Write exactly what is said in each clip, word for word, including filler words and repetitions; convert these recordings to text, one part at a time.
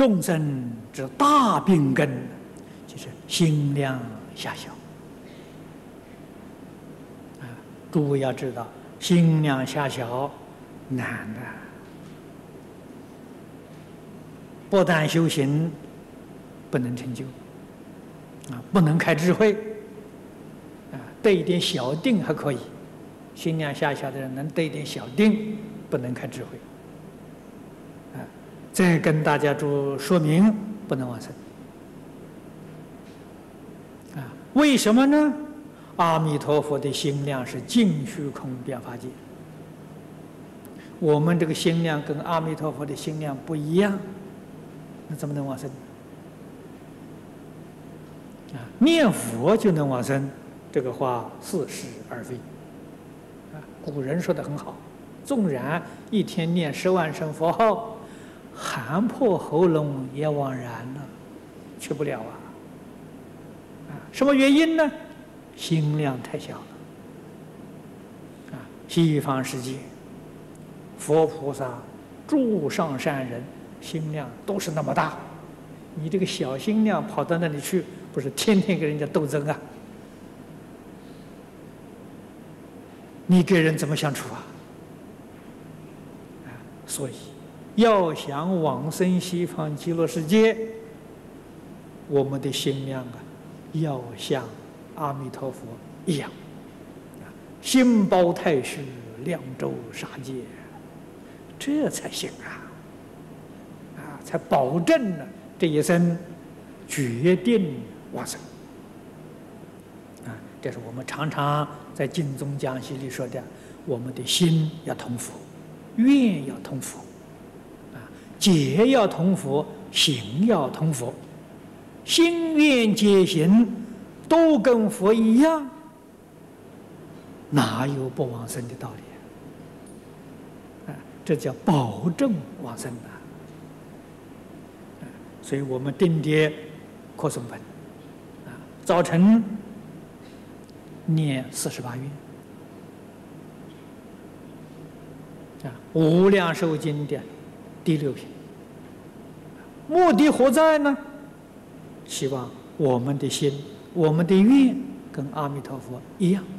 众生之大病根，就是心量狭小。啊，诸位要知道，心量狭小难的，不但修行不能成就，啊，不能开智慧，啊，得一点小定还可以。心量狭小的人能得一点小定，不能开智慧。啊，再跟大家注说明，不能往生。啊，为什么呢？阿弥陀佛的心量是尽虚空遍法界，我们这个心量跟阿弥陀佛的心量不一样，那怎么能往生？啊，念佛就能往生，这个话似是而非。古人说的很好，纵然一天念十万声佛号，喊破喉咙也枉然了，去不了啊！啊，什么原因呢？心量太小了。啊，西方世界佛菩萨、诸上善人心量都是那么大，你这个小心量跑到那里去，不是天天跟人家斗争啊？你跟人怎么相处啊？啊，所以要想往生西方极乐世界，我们的心量啊，要像阿弥陀佛一样，啊，心包太虚，量周沙界，这才行啊！啊，才保证了这一生决定往生。啊，这是我们常常在经宗讲习里说的，我们的心要同佛，愿要同佛，啊，解要同佛，行要同佛，心愿解行都跟佛一样，哪有不往生的道理啊？啊，这叫保证往生啊！啊，所以我们定的扩诵本，啊，早晨念四十八愿，啊，无量寿经的第六品，目的何在呢？希望我们的心、我们的愿跟阿弥陀佛一样，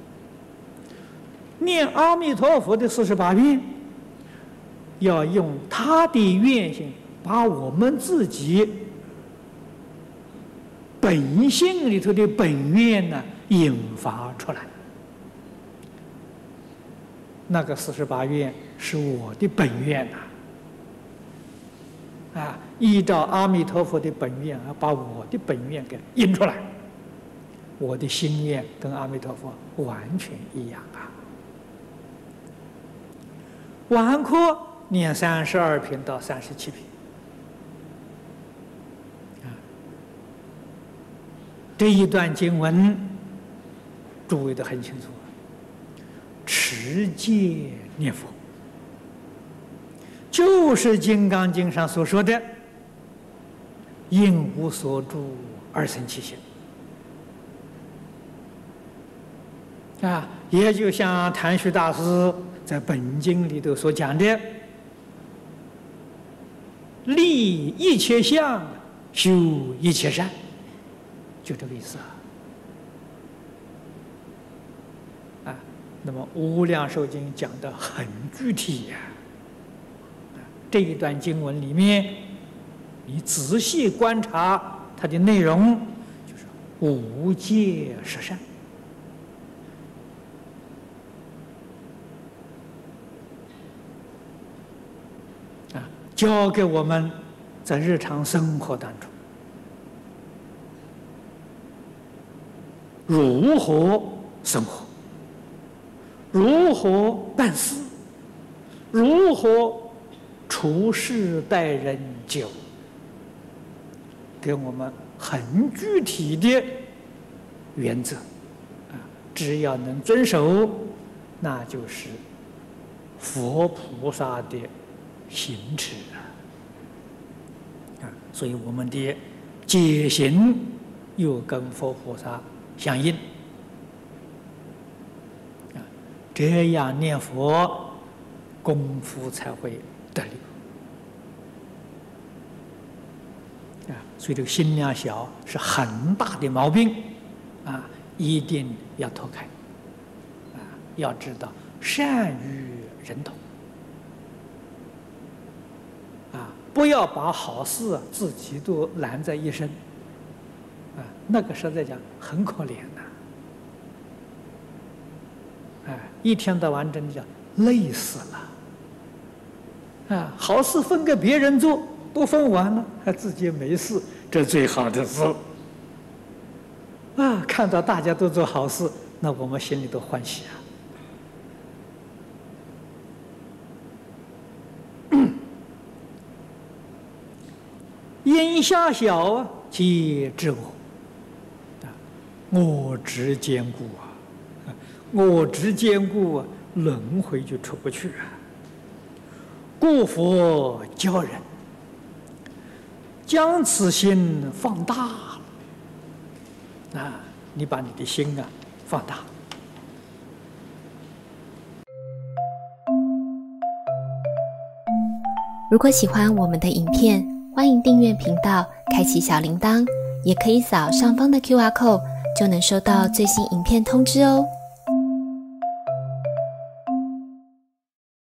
念阿弥陀佛的四十八愿，要用他的愿心，把我们自己本性里头的本愿呢引发出来。那个四十八愿是我的本愿呐、啊，啊，依照阿弥陀佛的本愿啊，把我的本愿给引出来，我的心愿跟阿弥陀佛完全一样啊。完课念三十二品到三十七品，啊，这一段经文诸位都很清楚，持戒念佛就是《金刚经》上所说的应无所住而生其心啊，也就像谭旭大师在本经里头所讲的，立一切相，修一切善，就这个意思啊。啊，那么《无量寿经》讲得很具体呀、啊。这一段经文里面，你仔细观察它的内容，就是无戒十善。啊，教给我们在日常生活当中如何生活，如何办事，如何处事待人接物，给我们很具体的原则啊，只要能遵守，那就是佛菩萨的行持啊！啊，所以我们的戒行又跟佛菩萨相应啊，这样念佛功夫才会得力啊，所以这个心量小是很大的毛病啊，一定要脱开啊！要知道善与人同啊，不要把好事啊自己都揽在一身啊，那个实在讲很可怜呐、啊！啊，一天到晚真的讲累死了啊！好事分给别人做，都分完了，还自己没事，这最好的事啊！看到大家都做好事，那我们心里都欢喜啊！因狭小啊，皆知我啊，我执坚固啊，我执坚固啊，轮回就出不去啊。故佛教人将此心放大了啊！你把你的心啊放大。 如果喜欢我们的影片，欢迎订阅频道，开启小铃铛，也可以扫上方的 Q R code， 就能收到最新影片通知哦。